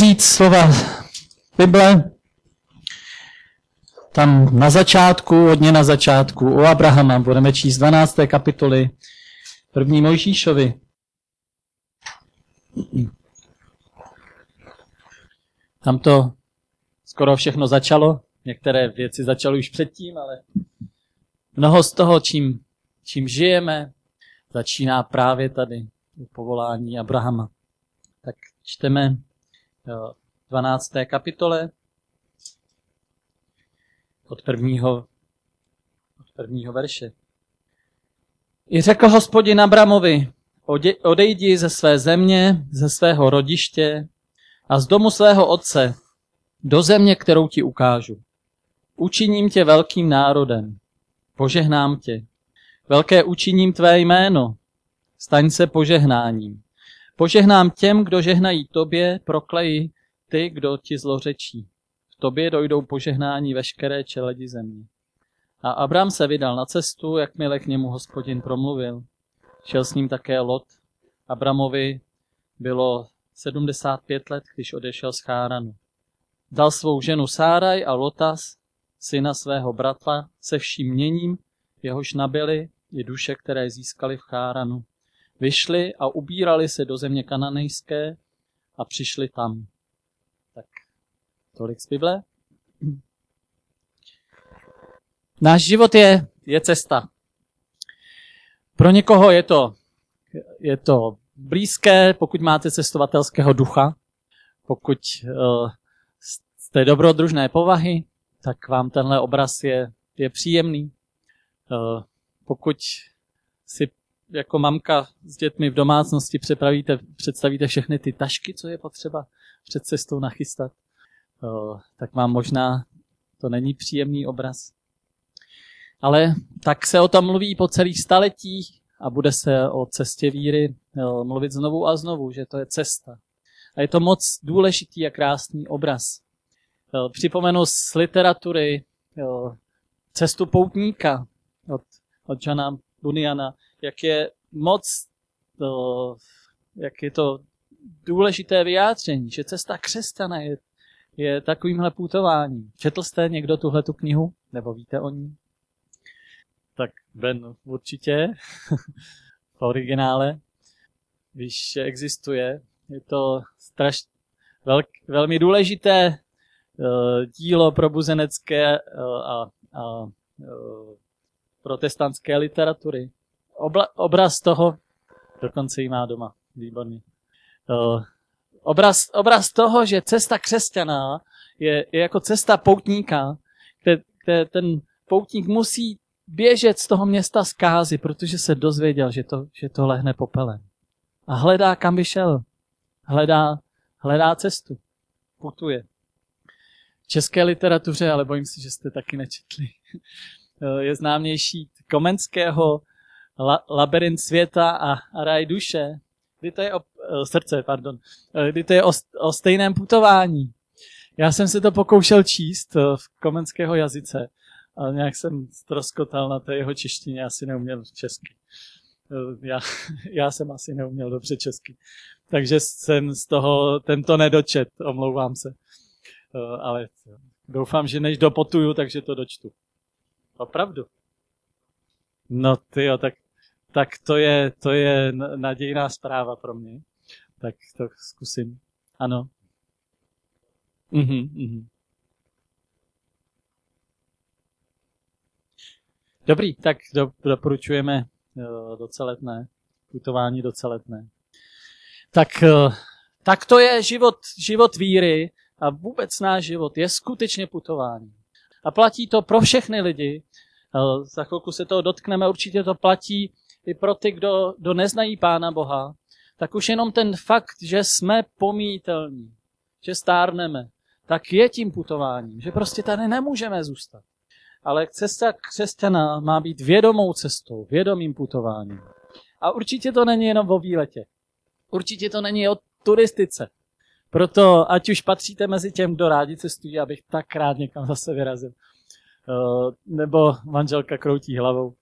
otevřít slova Bible, tam na začátku, hodně na začátku, u Abrahama, budeme číst 12. kapitoly 1. Mojžíšovi. Tam to skoro všechno začalo, některé věci začaly už předtím, ale mnoho z toho, čím žijeme, začíná právě tady u povolání Abrahama. Tak čteme 12. kapitole od prvního verše. I řekl Hospodin Abramovi, odejdi ze své země, ze svého rodiště a z domu svého otce do země, kterou ti ukážu. Učiním tě velkým národem, požehnám tě. Velké učiním tvé jméno, staň se požehnáním. Požehnám těm, kdo žehnají tobě, prokleji ty, kdo ti zlořečí. V tobě dojdou požehnání veškeré čeledi země. A Abram se vydal na cestu, jakmile k němu Hospodin promluvil. Šel s ním také Lot. Abramovi bylo 75 let, když odešel z Cháranu. Dal svou ženu Sáraj a Lota, syna svého bratra, se vším měním, jehož nabili i duše, které získali v Cháranu. Vyšli a ubírali se do země kananejské a přišli tam. Tak, tolik z Bible. Náš život je cesta. Pro někoho je to blízké, pokud máte cestovatelského ducha, pokud jste dobrodružné povahy, tak vám tenhle obraz je příjemný. Pokud si jako mamka s dětmi v domácnosti představíte všechny ty tašky, co je potřeba před cestou nachystat, tak vám možná to není příjemný obraz. Ale tak se o tom mluví po celých staletích a bude se o cestě víry mluvit znovu a znovu, že to je cesta. A je to moc důležitý a krásný obraz. Připomenu z literatury Cestu poutníka od Jana Buniana, jak je to důležité vyjádření, že cesta křesťana je takovýmhle putováním. Četl jste někdo tuhletu knihu? Nebo víte o ní? Tak Ben určitě v originále, když existuje. Je to velmi důležité dílo probuzenecké a protestantské literatury. Obraz toho, dokonce ji má doma, výborně. Obraz toho, že cesta křesťana je jako cesta poutníka, kde ten poutník musí běžet z toho města zkázy, protože se dozvěděl, že to lehne popelem. A hledá, kam by šel. Hledá cestu. Putuje. V české literatuře, ale bojím se, že jste taky nečetli, je známější Komenského Labyrint světa a ráj duše, kdy to je kdy to je o stejném putování. Já jsem se to pokoušel číst v komenského jazyce, ale nějak jsem ztroskotal na té jeho češtině, asi neuměl česky. Já jsem asi neuměl dobře česky. Takže jsem z toho tento nedočet, omlouvám se. Ale doufám, že než dopotuju, takže to dočtu. Opravdu. No tyjo, tak to je nadějná zpráva pro mě. Tak to zkusím. Ano. Dobrý, tak doporučujeme doceletné, putování doceletné. Tak to je život víry a vůbec náš život je skutečně putování. A platí to pro všechny lidi. Za chvilku se toho dotkneme, určitě to platí i pro ty, kdo neznají Pána Boha. Tak už jenom ten fakt, že jsme pomíjitelní, že stárneme, tak je tím putováním, že prostě tady nemůžeme zůstat. Ale cesta křesťana má být vědomou cestou, vědomým putováním. A určitě to není jenom o výletě. Určitě to není o turistice. Proto, ať už patříte mezi těm, kdo rádi cestují, abych tak rád někam zase vyrazil. Nebo manželka kroutí hlavou.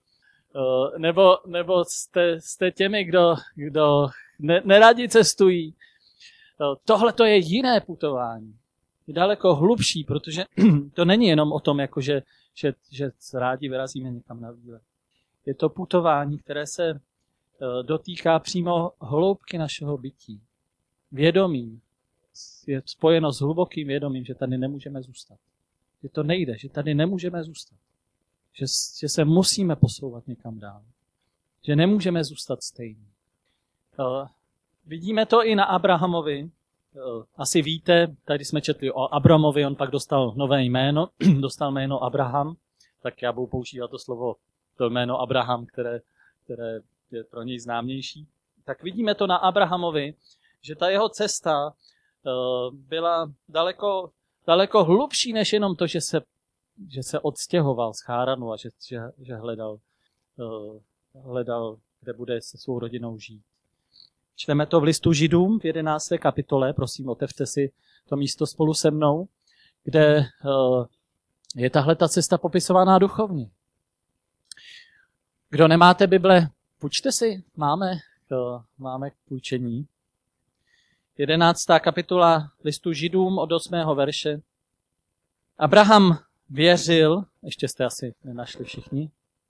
Nebo jste těmi, kdo nerádi cestují, tohle to je jiné putování. Je daleko hlubší, protože to není jenom o tom, jako že rádi vyrazíme někam na výlet. Je to putování, které se dotýká přímo hloubky našeho bytí. Vědomím. Je spojeno s hlubokým vědomím, že tady nemůžeme zůstat. Že to nejde, že tady nemůžeme zůstat. Že se musíme posouvat někam dál. Že nemůžeme zůstat stejní. Vidíme to i na Abrahamovi. Asi víte, tady jsme četli o Abramovi, on pak dostal nové jméno, dostal jméno Abraham, tak já budu používat to jméno Abraham, které je pro něj známější. Tak vidíme to na Abrahamovi, že ta jeho cesta byla daleko hlubší než jenom to, že se odstěhoval z Cháranu a že hledal, kde bude se svou rodinou žít. Čteme to v listu Židům v 11. kapitole, prosím, otevřte si to místo spolu se mnou, kde je tahle ta cesta popisovaná duchovně. Kdo nemáte Bible, půjčte si, máme k půjčení. 11. kapitola listu Židům od 8. verše. Abraham věřil, ještě jste asi nenašli všichni.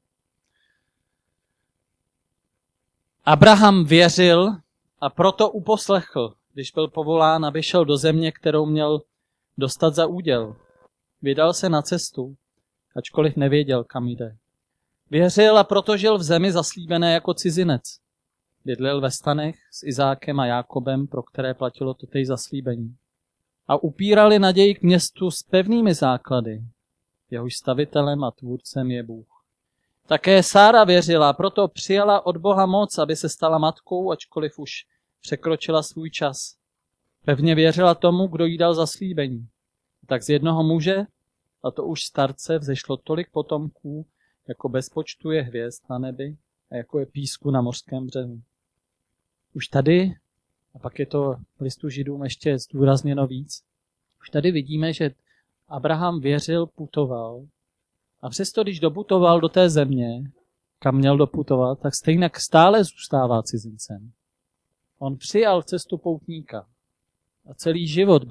Abraham věřil a proto uposlechl, když byl povolán, aby šel do země, kterou měl dostat za úděl. Vydal se na cestu, ačkoliv nevěděl, kam jde. Věřil a proto žil v zemi zaslíbené jako cizinec. Bydlel ve stanech s Izákem a Jákobem, pro které platilo totéž zaslíbení. A upírali naději k městu s pevnými základy. Jehož stavitelem a tvůrcem je Bůh. Také Sára věřila, proto přijala od Boha moc, aby se stala matkou, ačkoliv už překročila svůj čas. Pevně věřila tomu, kdo jí dal zaslíbení. Tak z jednoho muže, a to už starce, vzešlo tolik potomků, jako bez počtu je hvězd na nebi a jako je písku na mořském břehu. Už tady, a pak je to v listu Židům ještě zdůrazněno víc, už tady vidíme, že Abraham věřil, putoval, a přesto, když doputoval do té země, kam měl doputovat, tak stejně stále zůstává cizincem. On přijal cestu poutníka a celý život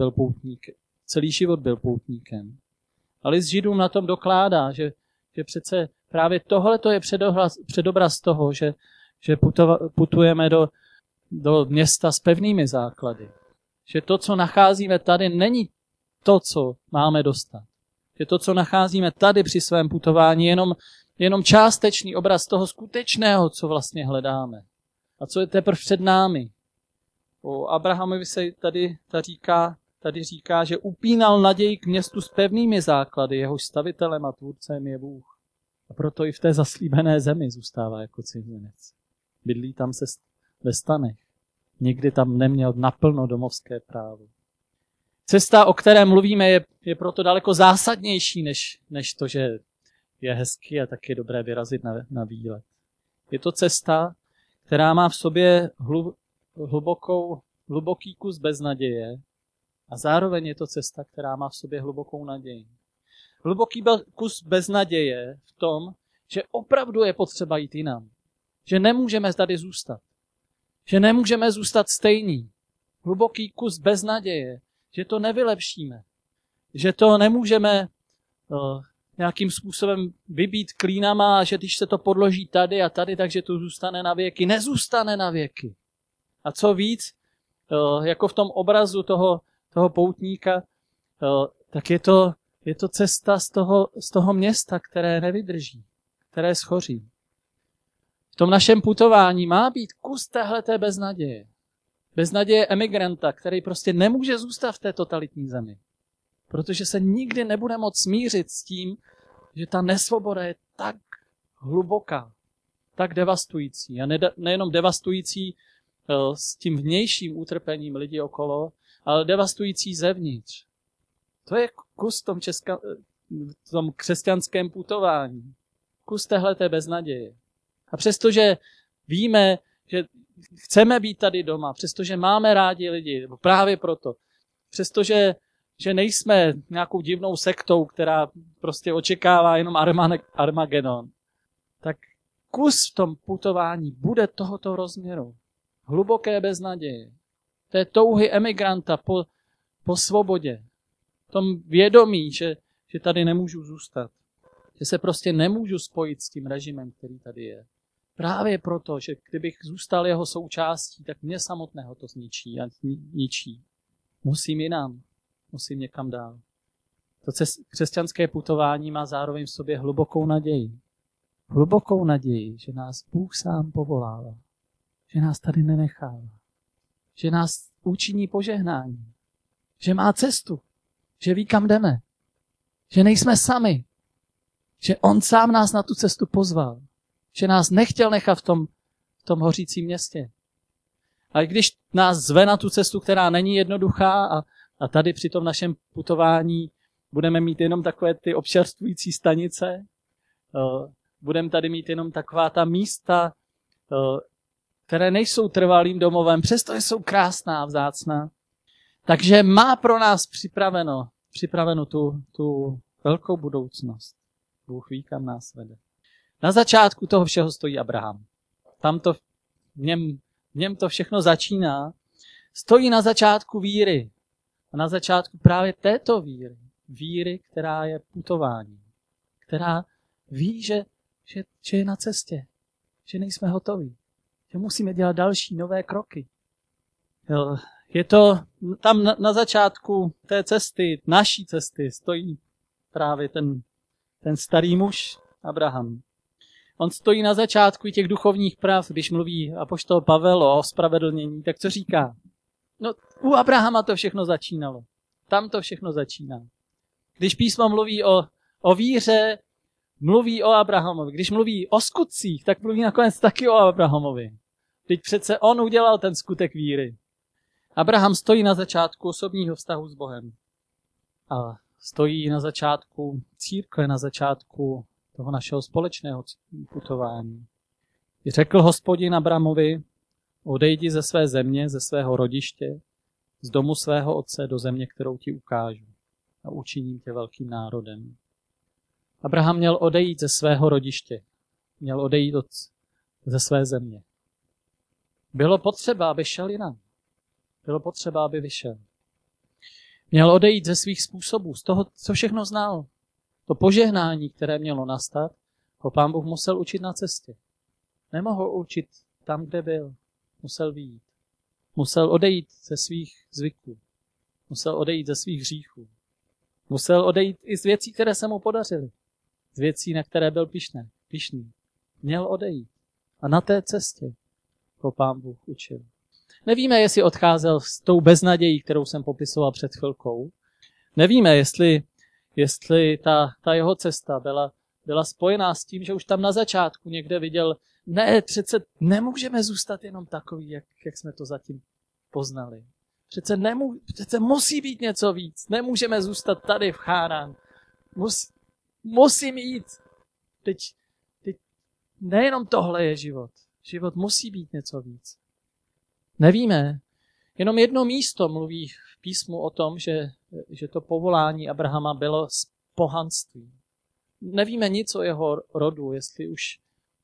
byl poutníkem. A list Židům na tom dokládá, že přece právě tohle to je předobraz toho, že putujeme do města s pevnými základy. Že to, co nacházíme tady, není to, co máme dostat. Že to, co nacházíme tady při svém putování, je jenom částečný obraz toho skutečného, co vlastně hledáme. A co je teprve před námi. O Abrahamovi se tady říká, že upínal naději k městu s pevnými základy, jehož stavitelem a tvůrcem je Bůh. A proto i v té zaslíbené zemi zůstává jako cizinec. Bydlí tam se ve stanech. Nikdy tam neměl naplno domovské právo. Cesta, o které mluvíme, je proto daleko zásadnější, než to, že je hezky a tak je dobré vyrazit na výlet. Je to cesta, která má v sobě hluboký kus beznaděje a zároveň je to cesta, která má v sobě hlubokou naději. Hluboký kus beznaděje v tom, že opravdu je potřeba jít jinam. Že nemůžeme tady zůstat. Že nemůžeme zůstat stejní. Hluboký kus beznaděje, že to nevylepšíme. Že to nemůžeme nějakým způsobem vybít klínama a že když se to podloží tady a tady, takže to zůstane na věky. Nezůstane na věky. A co víc, jako v tom obrazu toho poutníka, tak je to cesta z toho města, které nevydrží, které schoří. V tom našem putování má být kus téhleté beznaděje. Beznaděje emigranta, který prostě nemůže zůstat v té totalitní zemi. Protože se nikdy nebude moct smířit s tím, že ta nesvoboda je tak hluboká, tak devastující. A nejenom devastující s tím vnějším utrpením lidí okolo, ale devastující zevnitř. To je kus v tom křesťanském putování. Kus téhleté beznaděje. A přestože víme, že chceme být tady doma, přestože máme rádi lidi, právě proto, přestože nejsme nějakou divnou sektou, která prostě očekává jenom Armagedon, tak kus v tom putování bude tohoto rozměru. Hluboké beznaděje. té touhy emigranta po svobodě, v tom vědomí, že tady nemůžu zůstat, že se prostě nemůžu spojit s tím režimem, který tady je. Právě proto, že kdybych zůstal jeho součástí, tak mě samotného to zničí a ničí. Musím jinam, musím někam dál. To křesťanské putování má zároveň v sobě hlubokou naději. Hlubokou naději, že nás Bůh sám povolává. Že nás tady nenechává. Že nás učiní požehnání. Že má cestu. Že ví, kam jdeme. Že nejsme sami. Že on sám nás na tu cestu pozval. Že nás nechtěl nechat v tom hořícím městě. Ale když nás zve na tu cestu, která není jednoduchá a tady při tom našem putování budeme mít jenom takové ty občerstvující stanice, budeme tady mít jenom taková ta místa, které nejsou trvalým domovem, přesto jsou krásná a vzácná. Takže má pro nás připraveno tu velkou budoucnost. Bůh ví, kam nás vede. Na začátku toho všeho stojí Abraham. V něm to všechno začíná. Stojí na začátku víry. A na začátku právě této víry. Víry, která je putování. Která ví, že je na cestě. Že nejsme hotoví. Že musíme dělat další nové kroky. Je to tam na začátku té cesty, naší cesty, stojí právě ten starý muž Abraham. On stojí na začátku i těch duchovních prav, když mluví apoštol Pavel o ospravedlnění, tak co říká? No, u Abrahama to všechno začínalo. Tam to všechno začíná. Když písmo mluví o víře, mluví o Abrahamovi. Když mluví o skutcích, tak mluví nakonec taky o Abrahamovi. Teď přece on udělal ten skutek víry. Abraham stojí na začátku osobního vztahu s Bohem. A stojí na začátku církve, na začátku toho našeho společného putování. Řekl Hospodin Abrahamovi, odejdi ze své země, ze svého rodiště, z domu svého otce do země, kterou ti ukážu a učiním tě velkým národem. Abraham měl odejít ze svého rodiště, měl odejít ze své země. Bylo potřeba, aby šel jinam. Bylo potřeba, aby vyšel. Měl odejít ze svých způsobů, z toho, co všechno znal. To požehnání, které mělo nastat, ho Pán Bůh musel učit na cestě. Nemohl učit tam, kde byl. Musel vyjít. Musel odejít ze svých zvyků. Musel odejít ze svých hříchů. Musel odejít i z věcí, které se mu podařily. Z věcí, na které byl pyšný. Měl odejít. A na té cestě ho Pán Bůh učil. Nevíme, jestli odcházel s tou beznadějí, kterou jsem popisoval před chvilkou. Nevíme, jestli ta jeho cesta byla spojená s tím, že už tam na začátku někde viděl, ne, přece nemůžeme zůstat jenom takový, jak jsme to zatím poznali. Přece musí být něco víc. Nemůžeme zůstat tady v Chánán. Musím jít. Teď nejenom tohle je život. Život musí být něco víc. Nevíme. Jenom jedno místo mluví v písmu o tom, že to povolání Abrahama bylo z pohanství. Nevíme nic o jeho rodu, jestli už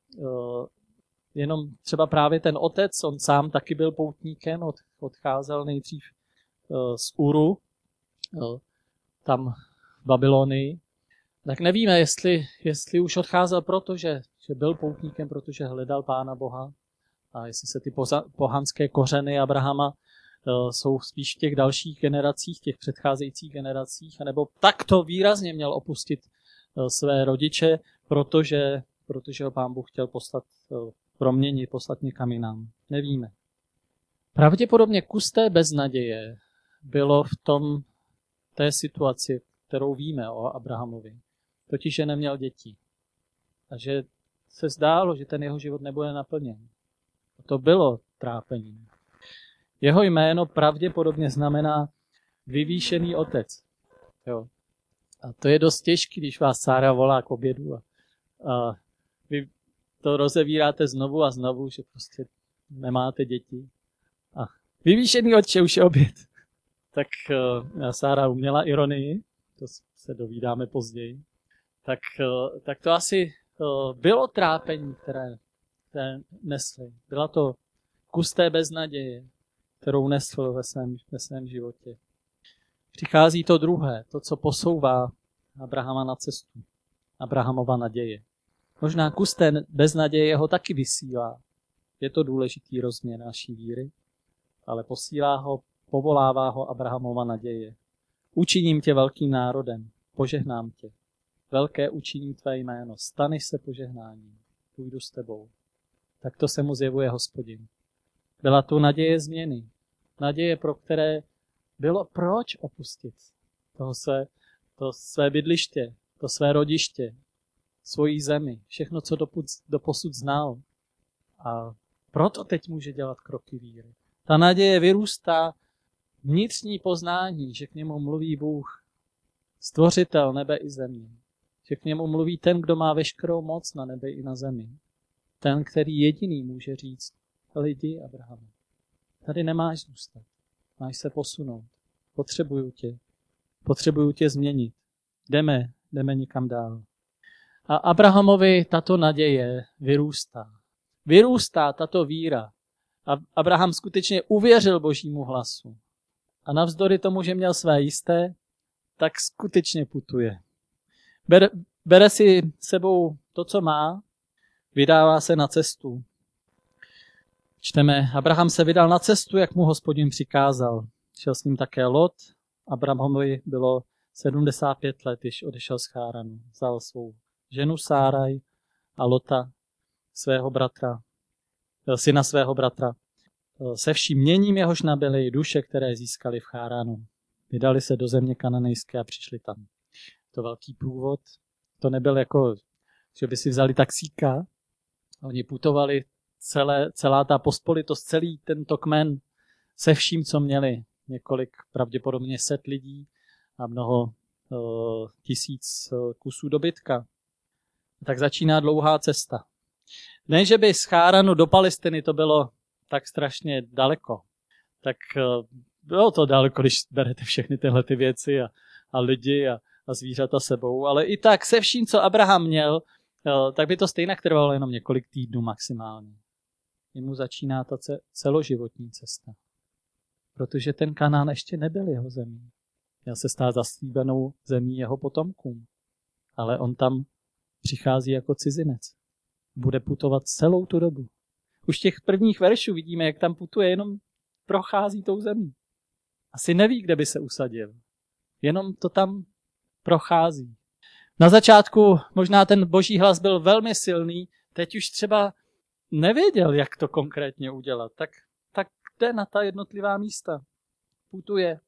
jenom třeba právě ten otec, on sám taky byl poutníkem, odcházel nejdřív z Uru, tam v Babylonii. Tak nevíme, jestli už odcházel proto, že byl poutníkem, protože hledal Pána Boha, a jestli se ty pohanské kořeny Abrahama jsou spíš v těch dalších generacích, těch předcházejících generacích, anebo takto výrazně měl opustit své rodiče, protože ho Pán Bůh chtěl proměnit, poslat někam jinam. Nevíme. Pravděpodobně kus té beznaděje bylo v té situaci, kterou víme o Abrahamovi. Totiž, že neměl děti. A že se zdálo, že ten jeho život nebude naplněn. A to bylo trápení. Jeho jméno pravděpodobně znamená vyvýšený otec. Jo. A to je dost těžké, když vás Sára volá k obědu a vy to rozevíráte znovu a znovu, že prostě nemáte děti. A vyvýšený otče, už je oběd. Tak Sára uměla ironii, to se dovídáme později. Tak to asi bylo trápení, které nesli. Byla to kus té beznaděje. kterou nesl ve svém životě. Přichází to druhé, to, co posouvá Abrahama na cestu. Abrahamova naděje. Možná kus té beznaděje ho taky vysílá. Je to důležitý rozměr naší víry, ale posílá ho, povolává ho Abrahamova naděje. Učiním tě velkým národem, požehnám tě. Velké učiním tvé jméno, staneš se požehnáním, půjdu s tebou. Tak to se mu zjevuje Hospodin. Byla tu naděje změny. Naděje, pro které bylo proč opustit to své bydliště, to své rodiště, svoji zemi, všechno, co doposud znal. A proto teď může dělat kroky víry. Ta naděje vyrůstá vnitřní poznání, že k němu mluví Bůh, stvořitel nebe i země. Že k němu mluví ten, kdo má veškerou moc na nebi i na zemi. Ten, který jediný může říct, lidi Abrahame, tady nemáš zůstat, máš se posunout, potřebuju tě změnit, jdeme někam dál. A Abrahamovi tato naděje vyrůstá tato víra. A Abraham skutečně uvěřil Božímu hlasu. A navzdory tomu, že měl své jisté, tak skutečně putuje. Bere si sebou to, co má, vydává se na cestu. Čteme, Abraham se vydal na cestu, jak mu Hospodin přikázal. Šel s ním také Lot. Abrahamovi bylo 75 let, když odešel z Cháranu. Vzal svou ženu Sáraj a Lota, syna svého bratra. Se vším měním jehož nabyly duše, které získali v Cháranu. Vydali se do země kananejské a přišli tam. To velký průvod. To nebyl jako, že by si vzali taxíka. Oni putovali celá ta pospolitost, celý tento kmen se vším, co měli. Několik, pravděpodobně 100 lidí a mnoho tisíc kusů dobytka. Tak začíná dlouhá cesta. Ne, že by z Cháranu do Palestiny to bylo tak strašně daleko. Tak bylo to daleko, když berete všechny tyhle ty věci a lidi a zvířata sebou. Ale i tak se vším, co Abraham měl, tak by to stejně trvalo jenom několik týdnů maximálně. Jemu začíná ta celoživotní cesta. Protože ten Kanán ještě nebyl jeho zemí. Měl se stát zaslíbenou zemí jeho potomkům. Ale on tam přichází jako cizinec. Bude putovat celou tu dobu. Už těch prvních veršů vidíme, jak tam putuje, jenom prochází tou zemí. Asi neví, kde by se usadil. Jenom to tam prochází. Na začátku možná ten boží hlas byl velmi silný, teď už třeba nevěděl, jak to konkrétně udělat. Tak jde na ta jednotlivá místa. Putuje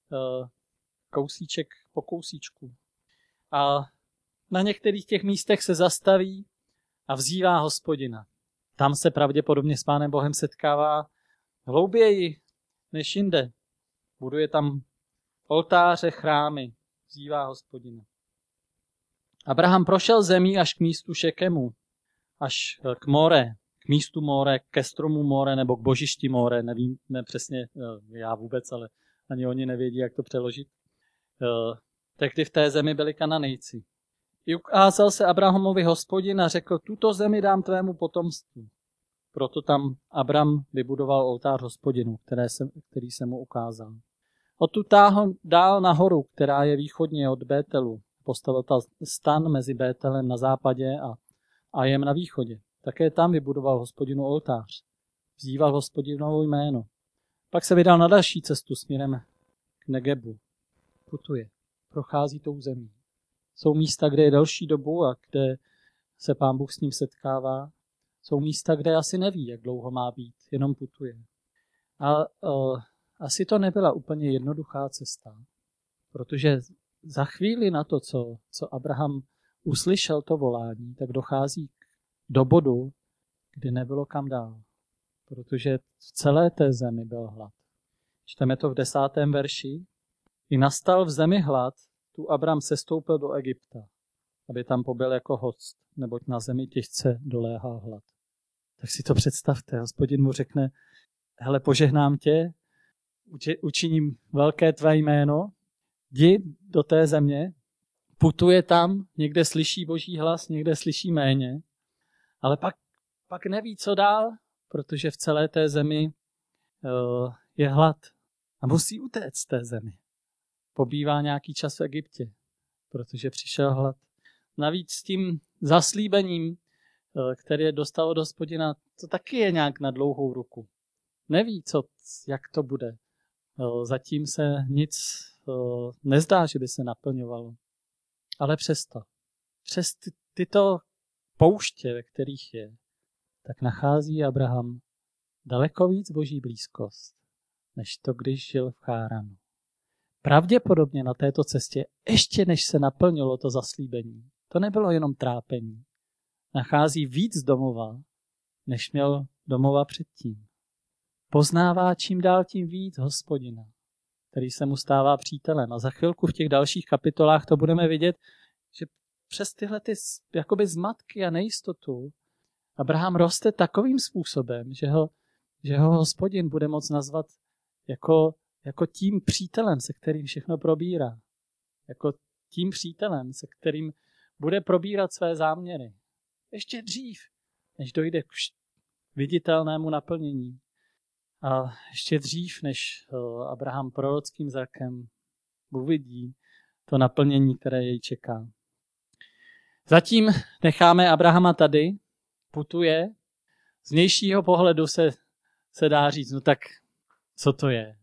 kousíček po kousíčku. A na některých těch místech se zastaví a vzývá Hospodina. Tam se pravděpodobně s Pánem Bohem setkává hlouběji než jinde. Buduje tam oltáře, chrámy, vzývá Hospodina. Abraham prošel zemí až k místu Šekemu, až k More, k místu More, ke stromu More nebo k božišti More, nevím přesně, já vůbec, ale ani oni nevědí, jak to přeložit. Tehdy v té zemi byli Kananejci. I ukázal se Abrahamovi Hospodin a řekl, tuto zemi dám tvému potomstvu. Proto tam Abram vybudoval oltář Hospodinu, který se mu ukázal. Odtud táhl dál nahoru, která je východně od Bételu. Postavil tam stan mezi Bételem na západě a Jem na východě. Také tam vybudoval Hospodinu oltář. Vzýval Hospodinovo jméno. Pak se vydal na další cestu směrem k Negebu. Putuje, prochází tou zemí. Jsou místa, kde je delší dobu a kde se Pán Bůh s ním setkává. Jsou místa, kde asi neví, jak dlouho má být, jenom putuje. A asi to nebyla úplně jednoduchá cesta, protože za chvíli na to, co Abraham uslyšel to volání, tak dochází do bodu, kdy nebylo kam dál, protože v celé té zemi byl hlad. Čteme to v 10. verši. I nastal v zemi hlad, tu Abram sestoupil do Egypta, aby tam pobyl jako host, neboť na zemi těžce doléhal hlad. Tak si to představte, Hospodin mu řekne, hele, požehnám tě, učiním velké tvé jméno, jdi do té země, putuje tam, někde slyší Boží hlas, někde slyší méně, ale pak neví, co dál, protože v celé té zemi je hlad a musí utéct z té zemi. Pobývá nějaký čas v Egyptě, protože přišel hlad. Navíc s tím zaslíbením, které dostal od Hospodina, to taky je nějak na dlouhou ruku. Neví, jak to bude. Zatím se nic nezdá, že by se naplňovalo. Ale přesto, přes tyto pouště, ve kterých je, tak nachází Abraham daleko víc boží blízkost, než to, když žil v Cháranu. Pravděpodobně na této cestě, ještě než se naplnilo to zaslíbení, to nebylo jenom trápení. Nachází víc domova, než měl domova předtím. Poznává čím dál tím víc Hospodina, který se mu stává přítelem. A za chvilku v těch dalších kapitolách to budeme vidět, že přes tyhle jakoby zmatky a nejistotu Abraham roste takovým způsobem, že ho Hospodin bude moct nazvat jako tím přítelem, se kterým všechno probírá. Jako tím přítelem, se kterým bude probírat své záměry. Ještě dřív, než dojde k viditelnému naplnění. A ještě dřív, než Abraham prorockým zrakem uvidí to naplnění, které jej čeká. Zatím necháme Abrahama tady, putuje. Z vnějšího pohledu se dá říct, no tak co to je?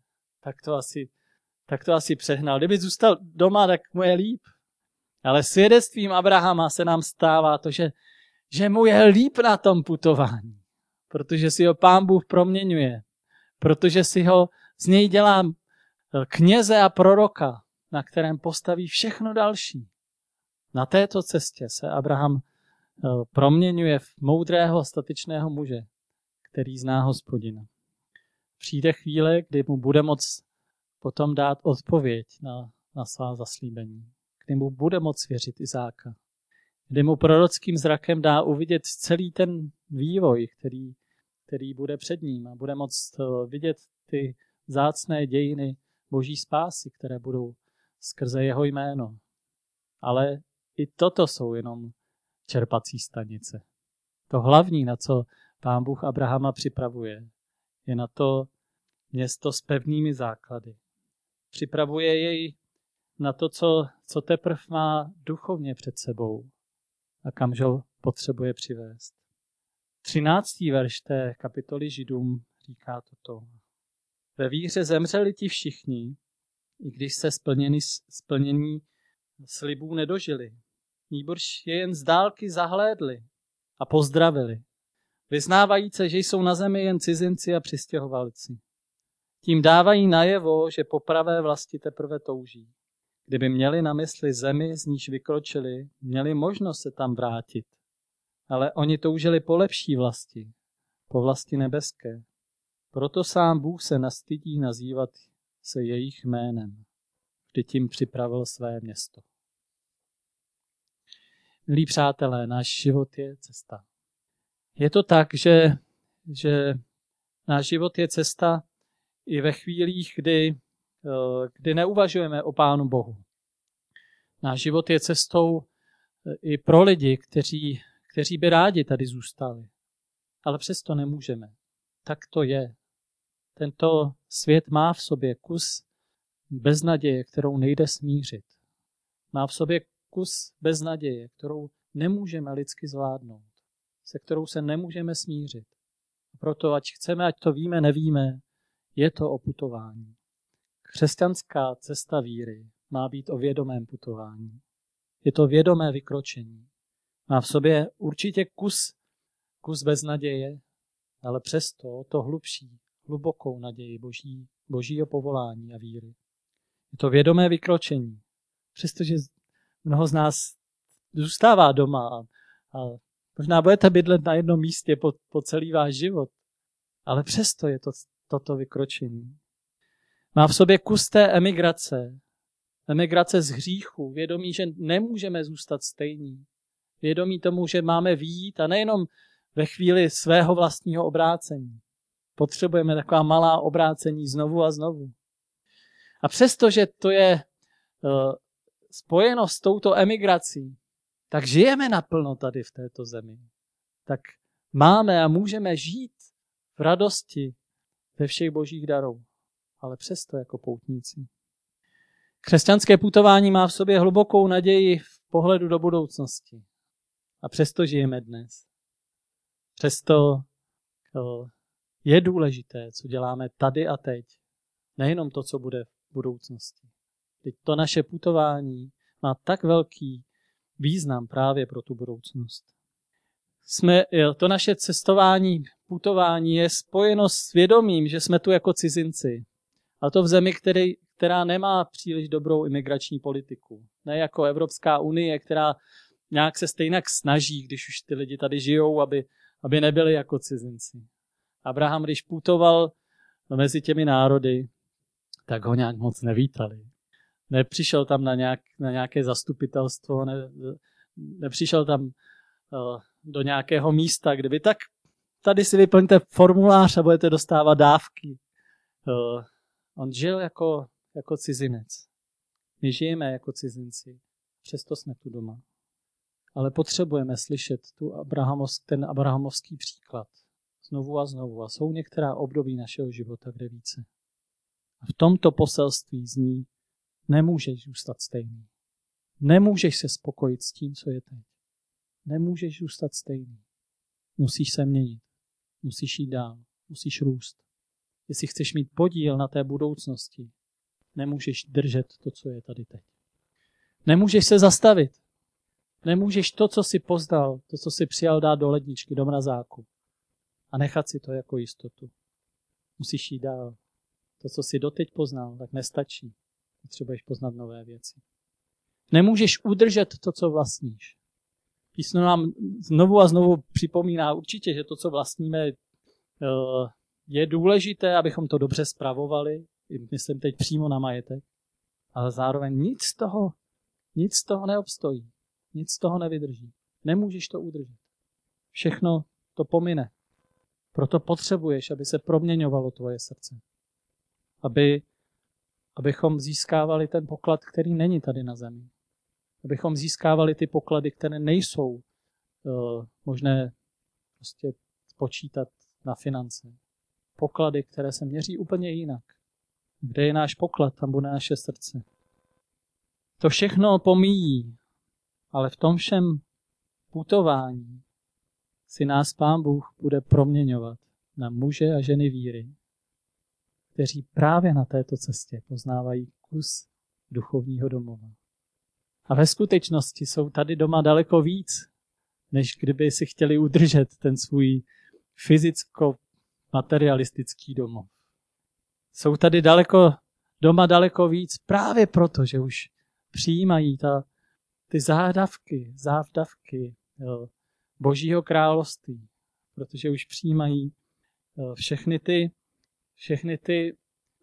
Tak to asi přehnal. Kdyby zůstal doma, tak mu je líp. Ale svědectvím Abrahama se nám stává to, že mu je líp na tom putování. Protože si ho Pán Bůh proměňuje. Protože si ho z něj dělá kněze a proroka, na kterém postaví všechno další. Na této cestě se Abraham proměňuje v moudrého, statečného muže, který zná Hospodina. Přijde chvíle, kdy mu bude moct potom dát odpověď na svá zaslíbení. Kdy mu bude moct věřit Izáka. Kdy mu prorockým zrakem dá uvidět celý ten vývoj, který bude před ním a bude moct vidět ty vzácné dějiny boží spásy, které budou skrze jeho jméno. Ale i toto jsou jenom čerpací stanice. To hlavní, na co Pán Bůh Abrahama připravuje, je na to město s pevnými základy. Připravuje jej na to, co teprve má duchovně před sebou a kamž ho potřebuje přivést. 13. verš té kapitoly Židům říká toto. Ve víře zemřeli ti všichni, i když se splnění slibů nedožili. Nýbrž je jen z dálky zahlédli a pozdravili, vyznávajíce, že jsou na zemi jen cizinci a přistěhovalci. Tím dávají najevo, že po pravé vlasti teprve touží. Kdyby měli na mysli zemi, z níž vykročili, měli možnost se tam vrátit. Ale oni toužili po lepší vlasti, po vlasti nebeské. Proto sám Bůh se nastydí nazývat se jejich jménem. Vždyť tím připravil své město. Milí přátelé, náš život je cesta. Je to tak, že náš život je cesta i ve chvílích, kdy neuvažujeme o Pánu Bohu. Náš život je cestou i pro lidi, kteří by rádi tady zůstali. Ale přesto nemůžeme. Tak to je. Tento svět má v sobě kus beznaděje, kterou nejde smířit. Má v sobě kus beznaděje, kterou nemůžeme lidsky zvládnout. Se kterou se nemůžeme smířit. Proto, ať chceme, ať to víme, nevíme, je to o putování. Křesťanská cesta víry má být o vědomém putování. Je to vědomé vykročení. Má v sobě určitě kus beznaděje, ale přesto to hlubší, hlubokou naději božího povolání a víry. Je to vědomé vykročení. Přestože mnoho z nás zůstává doma a možná budete bydlet na jednom místě po celý váš život, ale přesto je to toto vykročení. Má v sobě kus té emigrace z hříchu, vědomí, že nemůžeme zůstat stejní. Vědomí tomu, že máme vyjít a nejenom ve chvíli svého vlastního obrácení. Potřebujeme taková malá obrácení znovu a znovu. A přestože to je spojeno s touto emigrací, tak žijeme naplno tady v této zemi. Tak máme a můžeme žít v radosti ve všech božích darů. ale přesto jako poutníci. Křesťanské putování má v sobě hlubokou naději v pohledu do budoucnosti. A přesto žijeme dnes. Přesto je důležité, co děláme tady a teď. Nejenom to, co bude v budoucnosti. Teď to naše putování má tak velký význam právě pro tu budoucnost. To naše putování je spojeno s vědomím, že jsme tu jako cizinci. A to v zemi, která nemá příliš dobrou imigrační politiku. Ne jako Evropská unie, která nějak se stejně snaží, když už ty lidi tady žijou, aby nebyli jako cizinci. Abraham, když putoval mezi těmi národy, tak ho nějak moc nevítali. Nepřišel tam na nějaké zastupitelstvo, nepřišel tam do nějakého místa, kde by tak tady si vyplňte formulář a budete dostávat dávky. On žil jako cizinec. My žijeme jako cizinci, přesto jsme tu doma. Ale potřebujeme slyšet ten abrahamovský příklad znovu a znovu. A jsou některá období našeho života, kde více. A v tomto poselství zní, nemůžeš zůstat stejný. Nemůžeš se spokojit s tím, co je teď. Nemůžeš zůstat stejný. Musíš se měnit. Musíš jít dál. Musíš růst. Jestli chceš mít podíl na té budoucnosti, nemůžeš držet to, co je tady teď. Nemůžeš se zastavit. Nemůžeš to, co jsi poznal, to, co jsi přijal dát do ledničky, do mrazáku a nechat si to jako jistotu. Musíš jít dál. To, co jsi doteď poznal, tak nestačí. Potřebuješ poznat nové věci. Nemůžeš udržet to, co vlastníš. Písmo nám znovu a znovu připomíná určitě, že to, co vlastníme, je důležité, abychom to dobře spravovali, myslím teď přímo na majetek, ale zároveň nic z toho neobstojí, nic z toho nevydrží. Nemůžeš to udržet. Všechno to pomine. Proto potřebuješ, aby se proměňovalo tvoje srdce. Abychom získávali ten poklad, který není tady na zemi. Abychom získávali ty poklady, které nejsou možné prostě spočítat na finance. Poklady, které se měří úplně jinak. Kde je náš poklad, tam bude naše srdce. To všechno pomíjí, ale v tom všem putování si nás Pán Bůh bude proměňovat na muže a ženy víry, kteří právě na této cestě poznávají kus duchovního domova. A ve skutečnosti jsou tady doma daleko víc, než kdyby si chtěli udržet ten svůj fyzicko-materialistický domov. Jsou tady doma daleko víc právě proto, že už přijímají ty závdavky Božího království, protože už přijímají všechny ty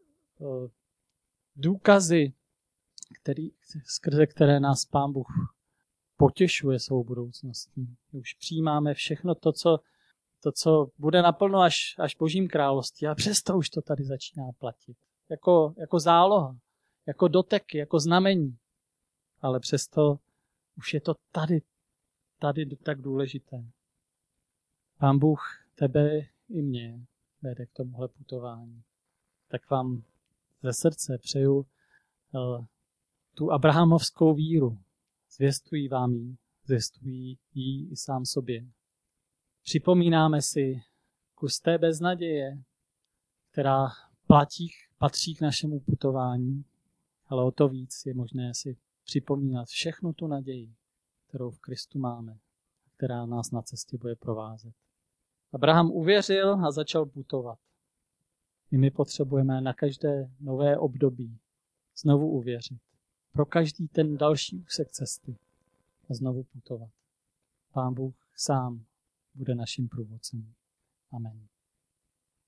důkazy, skrze které nás Pán Bůh potěšuje svou budoucností. Už přijímáme všechno to, co bude naplno až Božím království, a přesto už to tady začíná platit. Jako záloha, jako doteky, jako znamení. Ale přesto už je to tady tak důležité. Pán Bůh tebe i mě vede k tomuhle putování. Tak vám ze srdce přeju tu abrahamovskou víru. Zvěstuji vám ji, zvěstuji ji i sám sobě. Připomínáme si kus té beznaděje, která patří k našemu putování, ale o to víc je možné si připomínat všechnu tu naději, kterou v Kristu máme, která nás na cestě bude provázet. Abraham uvěřil a začal putovat. I my potřebujeme na každé nové období znovu uvěřit. Pro každý ten další úsek cesty a znovu putovat. Pán Bůh sám bude naším průvodcem. Amen.